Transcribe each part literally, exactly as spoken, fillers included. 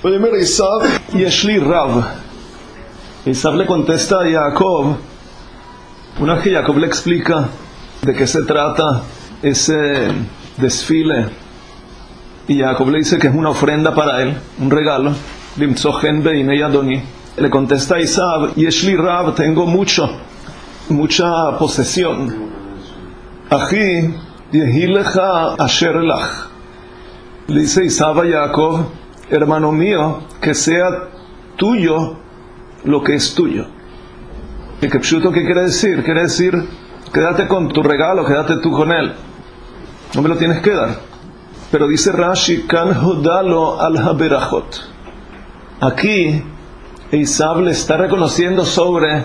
Oyemer Isav, Yeshli Rav. Isav le contesta a Jacob, una vez que Jacob le explica de qué se trata ese desfile, y Jacob le dice que es una ofrenda para él, un regalo, Limtzochen Beinei Adoni. Le contesta a Isav, Yeshli Rav, tengo mucho, mucha posesión. Achi, Yehi lecha asher lach. Le dice Isav a Jacob, hermano mío, que sea tuyo lo que es tuyo. ¿Y qué pshuto qué quiere decir? Quiere decir, quédate con tu regalo, quédate tú con él. No me lo tienes que dar. Pero dice Rashi, kan hodalo al haberachot. Aquí, Isav le está reconociendo sobre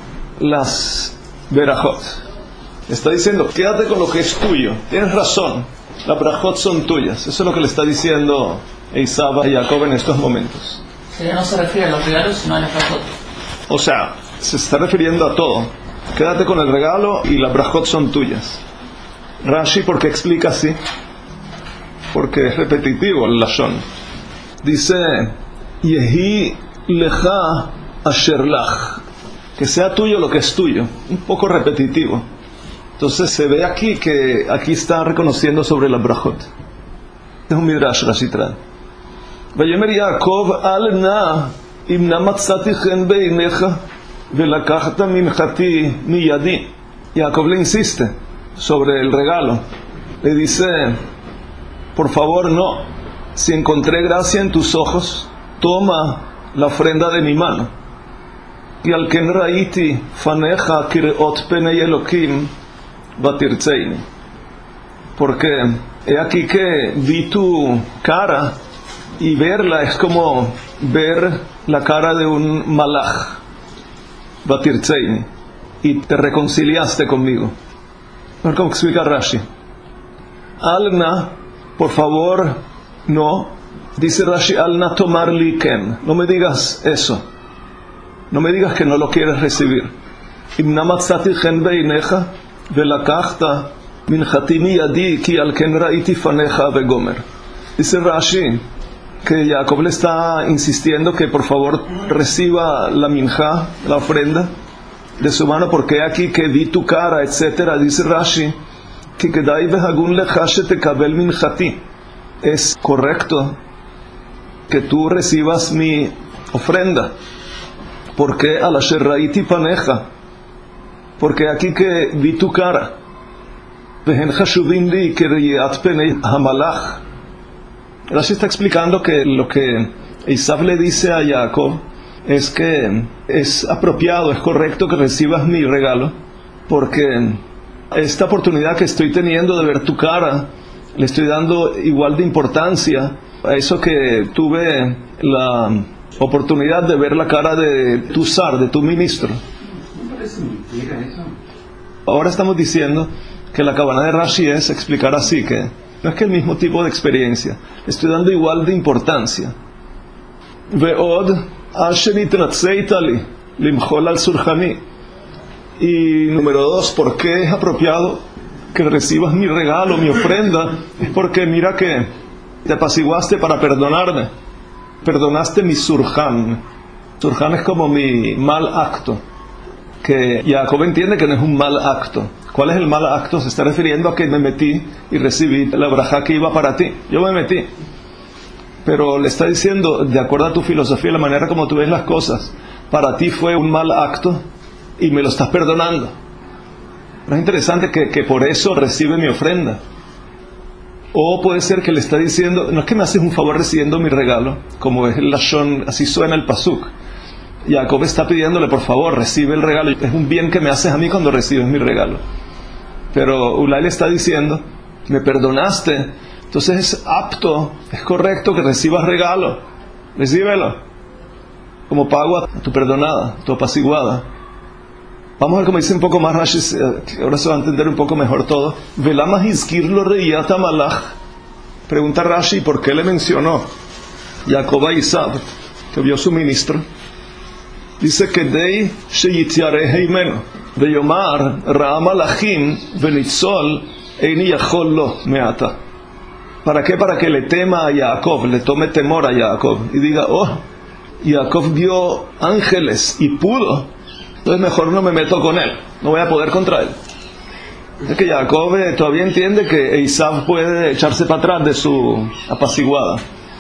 las berachot. Está diciendo, quédate con lo que es tuyo. Tienes razón, las berachot son tuyas. Eso es lo que le está diciendo Isav a Jacob en estos momentos. Ella no se refiere a los regalos, sino a las berachot. O sea, se está refiriendo a todo. Quédate con el regalo y las berachot son tuyas. Rashi, ¿por qué explica así? Porque es repetitivo el lashon. Dice, Yehi lecha asher lach. Que sea tuyo lo que es tuyo. Un poco repetitivo. Entonces se ve aquí que aquí está reconociendo sobre la brachot. Es un midrash Rashi trae. Vayomer Yaakov al na im na matzati chen beinecha velakachta minchati miyadi. Jacob le insiste sobre el regalo. Le dice, por favor no, si encontré gracia en tus ojos, toma la ofrenda de mi mano. Y al ken raiti faneja kireot penei elokim batirtzeini. Porque he aquí que vi tu cara, y verla es como ver la cara de un malach, batirtzeini, y te reconciliaste conmigo. A ver cómo explica Rashi. Alna, por favor, no. Dice Rashi, Alna tomar li ken. No me digas eso. No me digas que no lo quieres recibir. Imna matzati chen beinecha velakachta minchati miyadi ki al ken raiti fanecha vegomer. Dice Rashi que Jacob le está insistiendo que por favor reciba la minja, la ofrenda de su mano, porque aquí que vi tu cara, etcétera. Dice Rashi que kedai vehagun lecha shetekabel minchati. Es correcto que tú recibas mi ofrenda, porque al asher raiti paneja, porque aquí que vi tu cara, vehen chashuvim li keriyat penei hamalach. Rashi está explicando que lo que Isav le dice a Jacob es que es apropiado, es correcto que recibas mi regalo, porque esta oportunidad que estoy teniendo de ver tu cara, le estoy dando igual de importancia a eso que tuve la oportunidad de ver la cara de tu zar, de tu ministro. ¿No parece mentira eso? Ahora estamos diciendo que la cabana de Rashi es explicar así, que no es que el mismo tipo de experiencia, le estoy dando igual de importancia. Ve'od asher itnatzeitali limchol al surjani. Y número dos, ¿por qué es apropiado que recibas mi regalo, mi ofrenda? Es porque mira que te apaciguaste para perdonarme. Perdonaste mi surjan. Surjan es como mi mal acto, que Jacob entiende que no es un mal acto. ¿Cuál es el mal acto? Se está refiriendo a que me metí y recibí la braja que iba para ti. Yo me metí. Pero le está diciendo, de acuerdo a tu filosofía, la manera como tú ves las cosas, para ti fue un mal acto y me lo estás perdonando. Pero es interesante que, que por eso recibe mi ofrenda. O puede ser que le está diciendo, no es que me haces un favor recibiendo mi regalo, como es el lashon, así suena el pasuk. Jacob está pidiéndole, por favor, recibe el regalo. Es un bien que me haces a mí cuando recibes mi regalo. Pero Ulay le está diciendo, me perdonaste, entonces es apto, es correcto que recibas regalo. Recíbelo como pago a tu perdonada, tu apaciguada. Vamos a ver cómo dice un poco más Rashi, ahora se va a entender un poco mejor todo. Velama hizkirlo reiyata malach. Pregunta Rashi, ¿por qué le mencionó Jacob a Isav, que vio su ministro? Dice que dei sheyityare heimeno veyomar ra'a malachim venitzol eini yachol lo meata. ¿Para qué? Para que le tema a Jacob, le tome temor a Jacob y diga, oh, Jacob vio ángeles y pudo, entonces mejor no me meto con él, no voy a poder contra él. Es que Jacob eh, todavía entiende que Esaú puede echarse para atrás de su apaciguada,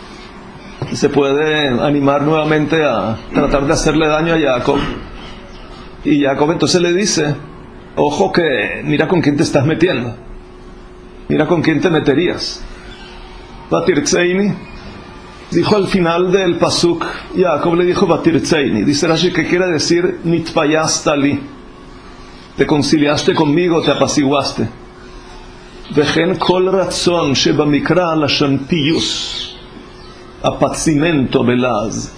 y se puede animar nuevamente a tratar de hacerle daño a Jacob. Y Jacob entonces le dice, ojo que mira con quién te estás metiendo, mira con quién te meterías. Batirtzeini, dijo al final del pasuk, Jacob le dijo Batirtzeini, dice Rashi que quiere decir nitpayastali, te conciliaste conmigo, te apaciguaste. Vechen kol ratzon shebamikra lashon piyus, apacimento velaz.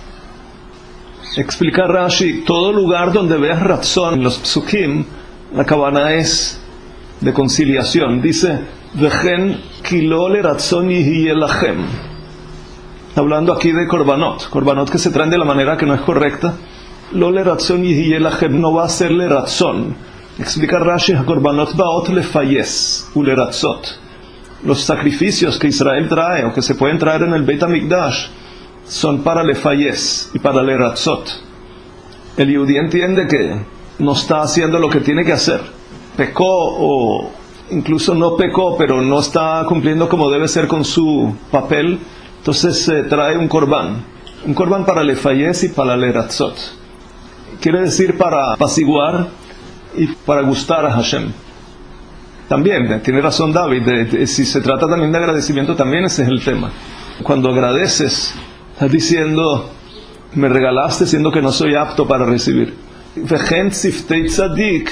Explica Rashi, todo lugar donde veas ratzon en los psukim, la cabana es de conciliación. Dice Vechen kilole ratzon yihiye lachem, hablando aquí de korbanot, korbanot que se traen de la manera que no es correcta. Lole ratzon yihiye lachem, no va a serle ratzon. Explica Rashi, korbanot baot lefayes ule ratzot, los sacrificios que Israel trae o que se pueden traer en el Beit HaMikdash son para lefayes y para le ratzot. El yudí entiende que no está haciendo lo que tiene que hacer, pecó o incluso no pecó, pero no está cumpliendo como debe ser con su papel, entonces se trae un corbán, un corbán para lefayes y para le ratzot, quiere decir para apaciguar y para gustar a Hashem. También tiene razón David, de, de, si se trata también de agradecimiento, también ese es el tema. Cuando agradeces, estás diciendo, me regalaste siendo que no soy apto para recibir. Vechen siftei tzadik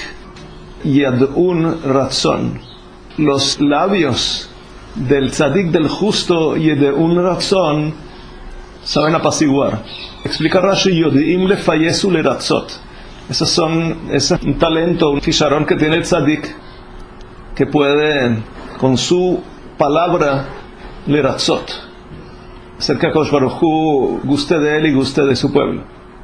yad'un ratzon, los labios del tzadik, del justo, yad'un ratzon, saben apaciguar. Explica Rashi, yod'im lefayesu le ratzot. Esos son, ese es un talento, un kisharón que tiene el tzadik, que puede con su palabra le ratzot, hacer que Akadosh Baruj Hu guste de él y guste de su pueblo.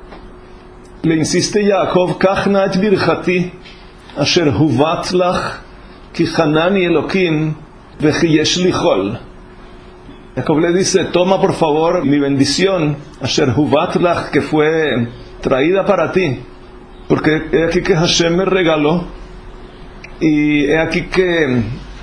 Le insiste Jacob, kach na et birchati asher huvat lach ki chanani elokim vechi yesh lichol. Jacob le dice, toma por favor mi bendición, asher huvat lach, que fue traída para ti, porque he aquí que Hashem me regaló y he aquí que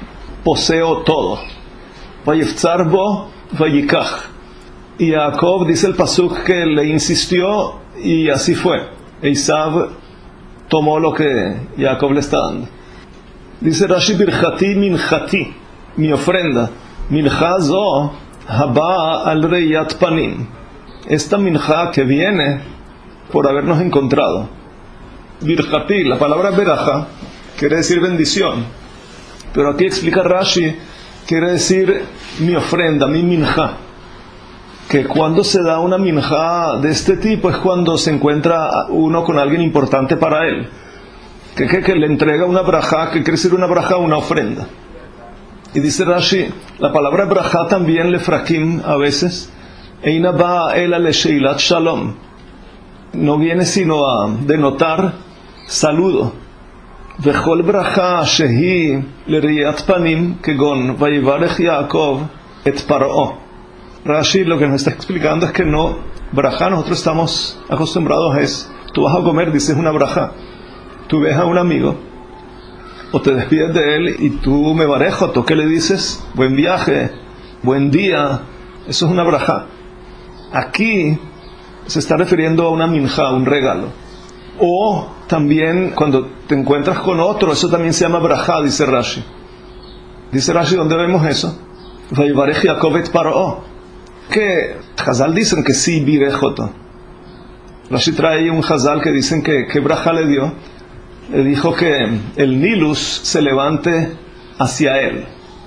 poseo todo. Vayiftzar bo vayikach. Y Jacob, dice el pasuk, que le insistió y así fue. Esaú tomó lo que Jacob le está dando. Dice Rashi, birchati minchati, mi ofrenda. Mincha zo haba al reyat panim. Esta mincha que viene por habernos encontrado. Birchati, la palabra beraja quiere decir bendición, pero aquí explica Rashi, quiere decir mi ofrenda, mi minja, que cuando se da una minja de este tipo es cuando se encuentra uno con alguien importante para él, que, que, que le entrega una braja, que quiere decir una braja, una ofrenda. Y dice Rashi, la palabra braja también le frakim a veces, eina ba ela le sheilat shalom, no viene sino a denotar saludo. Vechol bracha shehi leriyat panim kegon vayivarech Yaakov et Paró. Rashi lo que nos está explicando es que no, braja, nosotros estamos acostumbrados es, tú vas a comer, dices una braja, tú ves a un amigo o te despides de él y tú me barejo, ¿tú qué le dices? Buen viaje, buen día, eso es una braja. Aquí se está refiriendo a una minja, un regalo. O también cuando te encuentras con otro, eso también se llama braja, dice Rashi. Dice Rashi, ¿dónde vemos eso? Vayivarech Yaakov et Paró. Que Hazal dicen que sí, virejoto. Rashi trae un Hazal que dicen que, que braja le dio. Le dijo que el Nilus se levante hacia él.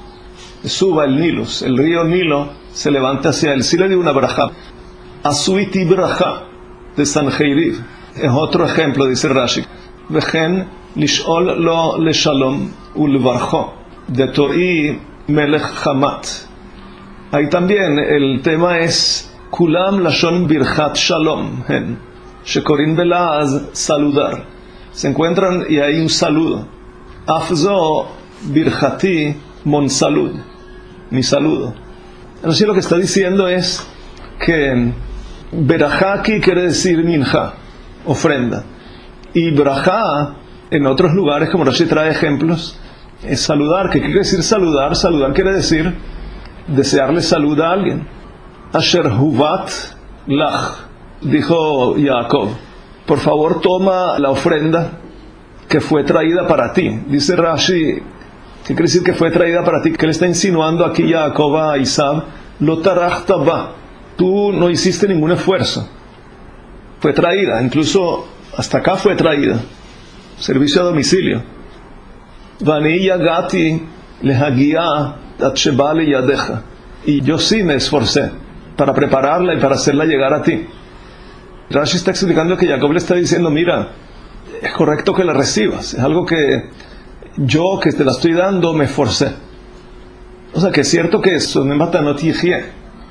Suba el Nilus, el río Nilo se levante hacia él. Sí le dio una braja. Asuiti braja de Sanjeiriv. Es otro ejemplo, dice Rashi. Vechen lishol lo le shalom ulvarjo de To'i melech Hamat. Ahí también el tema es kulam lashon birchat shalom, shekorin belaz, saludar. Se encuentran y hay un saludo. Afzo birchati mon salud, mi saludo. Entonces lo que está diciendo es que berajá aquí quiere decir minja, ofrenda. Y brajá, en otros lugares, como Rashi trae ejemplos, es saludar. ¿Qué quiere decir saludar? Saludar quiere decir desearle salud a alguien. Asher huvat lach, dijo Jacob, por favor toma la ofrenda que fue traída para ti. Dice Rashi, ¿qué quiere decir que fue traída para ti? ¿Qué le está insinuando aquí Jacob a Isab? Lo tarachta ba, tú no hiciste ningún esfuerzo, fue traída, incluso hasta acá fue traída, servicio a domicilio. Vani yagati lehagia at sheba liyadecha, y yo sí me esforcé para prepararla y para hacerla llegar a ti. Rashi está explicando que Jacob le está diciendo, mira, es correcto que la recibas, es algo que yo que te la estoy dando me esforcé. O sea que es cierto que eso me mata no tijie,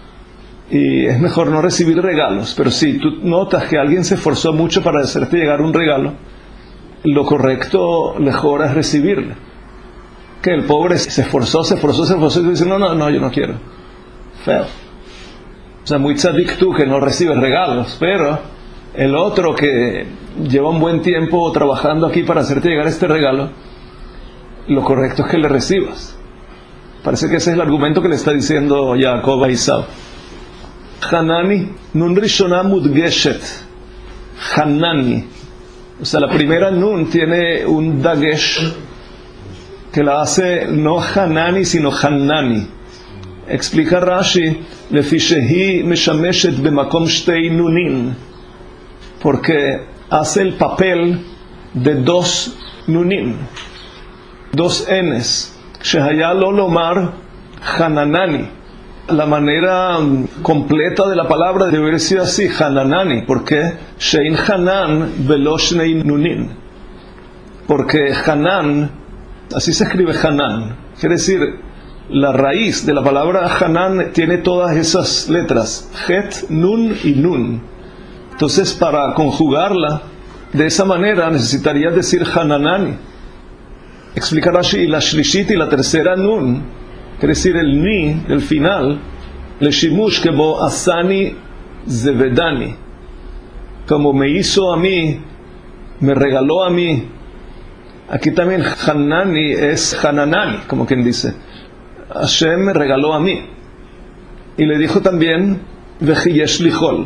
y es mejor no recibir regalos, pero si tú notas que alguien se esforzó mucho para hacerte llegar un regalo, lo correcto mejor es recibirle. Que el pobre se esforzó, se esforzó, se esforzó y dice, no, no, no, yo no quiero. Feo. O sea, muy tzadik tú que no recibes regalos, pero el otro que lleva un buen tiempo trabajando aquí para hacerte llegar este regalo, lo correcto es que le recibas. Parece que ese es el argumento que le está diciendo Jacob a Isab. Hanani, nun rishona mudgeshet. Hanani. O sea, la primera nun tiene un dagesh que la hace no Hanani, sino Hanani. Explica Rashi, lefi shehi meshameshet bemakom shtei nunin, porque hace el papel de dos nunin, dos enes. Shehaya lo lomar Hananani. La manera completa de la palabra debe haber sido así, Hananani, porque Shein Hanan velo shnei nunin, porque Hanan, así se escribe Hanan, quiere decir, la raíz de la palabra Hanan tiene todas esas letras, Het, Nun y Nun. Entonces, para conjugarla de esa manera necesitarías decir Hananani. Explica Rashi, la shlishit y la tercera Nun, quiere decir el ni, el final, le shimush kebo asani zevedani, como me hizo a mí, me regaló a mí. Aquí también Hanani es Hananani, como quien dice, Hashem me regaló a mí. Y le dijo también, vejiyesh lichol,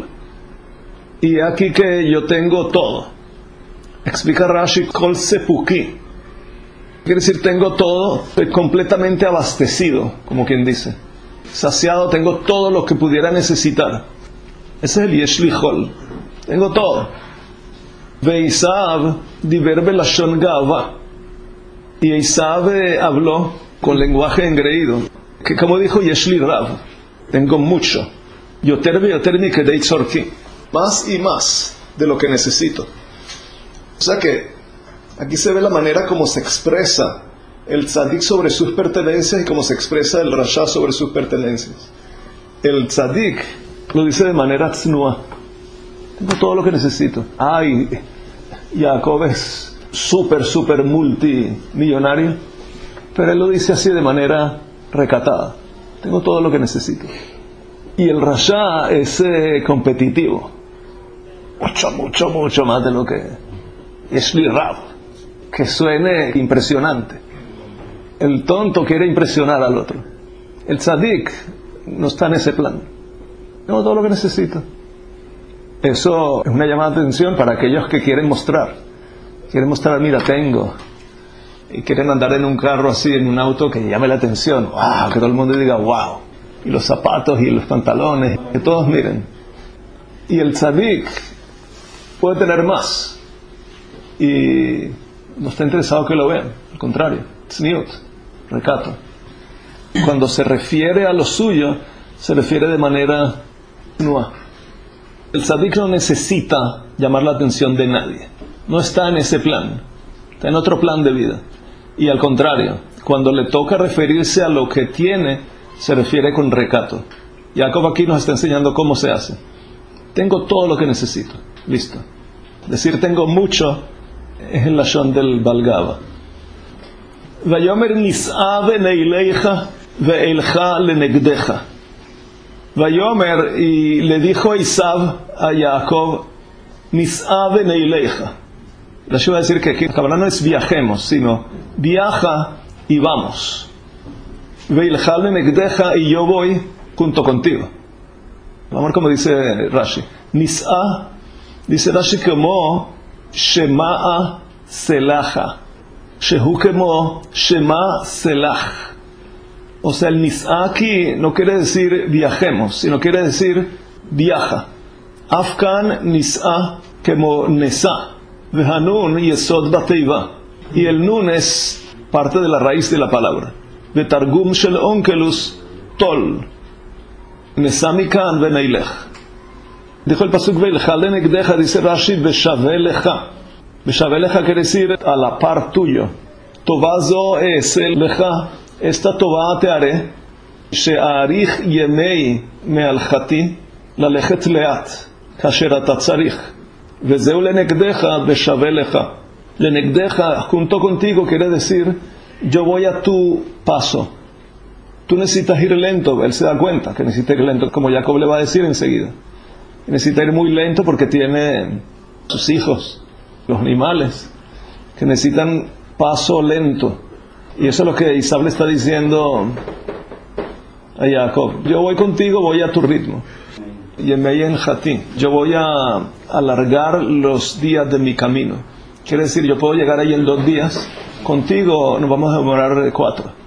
y aquí que yo tengo todo. Explica Rashi, kol sepuki, quiere decir tengo todo, estoy completamente abastecido, como quien dice, saciado, tengo todo lo que pudiera necesitar. Ese es el yesh lichol, tengo todo. Ve Isab diber belashon gava, y Isab habló con lenguaje engreído, que como dijo yesh li rav, tengo mucho, yoter ve yoter mi kedei tzorki, más y más de lo que necesito. O sea que aquí se ve la manera como se expresa el tzadik sobre sus pertenencias y como se expresa el rasha sobre sus pertenencias. El tzadik lo dice de manera tznuah, tengo todo lo que necesito. Ay, Jacob es súper, súper multimillonario, pero él lo dice así de manera recatada, tengo todo lo que necesito. Y el rasha es eh, competitivo, mucho, mucho, mucho más de lo que es li rav, que suene impresionante. El tonto quiere impresionar al otro. El tzadik no está en ese plan. Tengo todo lo que necesito. Eso es una llamada de atención para aquellos que quieren mostrar. Quieren mostrar, mira, tengo. Y quieren andar en un carro así, en un auto que llame la atención. ¡Wow! Que todo el mundo diga, ¡wow! Y los zapatos y los pantalones, que todos miren. Y el tzadik puede tener más. Y no está interesado que lo vean. Al contrario, tzniut, recato. Cuando se refiere a lo suyo, se refiere de manera nua. El tzadik no necesita llamar la atención de nadie. No está en ese plan. Está en otro plan de vida. Y al contrario, cuando le toca referirse a lo que tiene, se refiere con recato. Jacob aquí nos está enseñando cómo se hace. Tengo todo lo que necesito. Listo. Decir tengo mucho es el lashon del Balgava. Vayomer nis'a v'neilecha ve'elcha lenegdecha. Vayomer, y le dijo Isab a Jacob, Nis'a veneileja. Rashi va a decir que aquí la no es viajemos, sino viaja y vamos. Veilchal benegdeja, y yo voy junto contigo. Vamos a ver cómo dice Rashi. Nis'a, dice Rashi como Shema'a Selaja. Shehu como Shema Selach. O sea, el Nis'a aquí no quiere decir viajemos, sino quiere decir viaja. Afkan Nis'a como Nesa. Vehanun Yesod Bateiva. Y el nun es parte de la raíz de la palabra. Betargum Shel Onkelus Tol. Nesa Mikan Veneilech. Dijo el pasuk Veilchal benegdeja, dice Rashi, Beshavelecha. Beshavelecha quiere decir a la par tuyo. Tovazo es el lecha. Esta Tová te haré, she'arich yemei me'alchati, lalechet leat, kasher ata tzarich, vezeu lenegdeja beshaveh lecha. Lenegdeja, junto contigo, quiere decir, yo voy a tu paso. Tú necesitas ir lento, él se da cuenta que necesita ir lento, como Jacob le va a decir enseguida. Necesita ir muy lento porque tiene sus hijos, los animales, que necesitan paso lento. Y eso es lo que Isab le está diciendo a Jacob. Yo voy contigo, voy a tu ritmo. Yemei en Jati. Yo voy a alargar los días de mi camino. Quiere decir, yo puedo llegar ahí en dos días. Contigo nos vamos a demorar cuatro.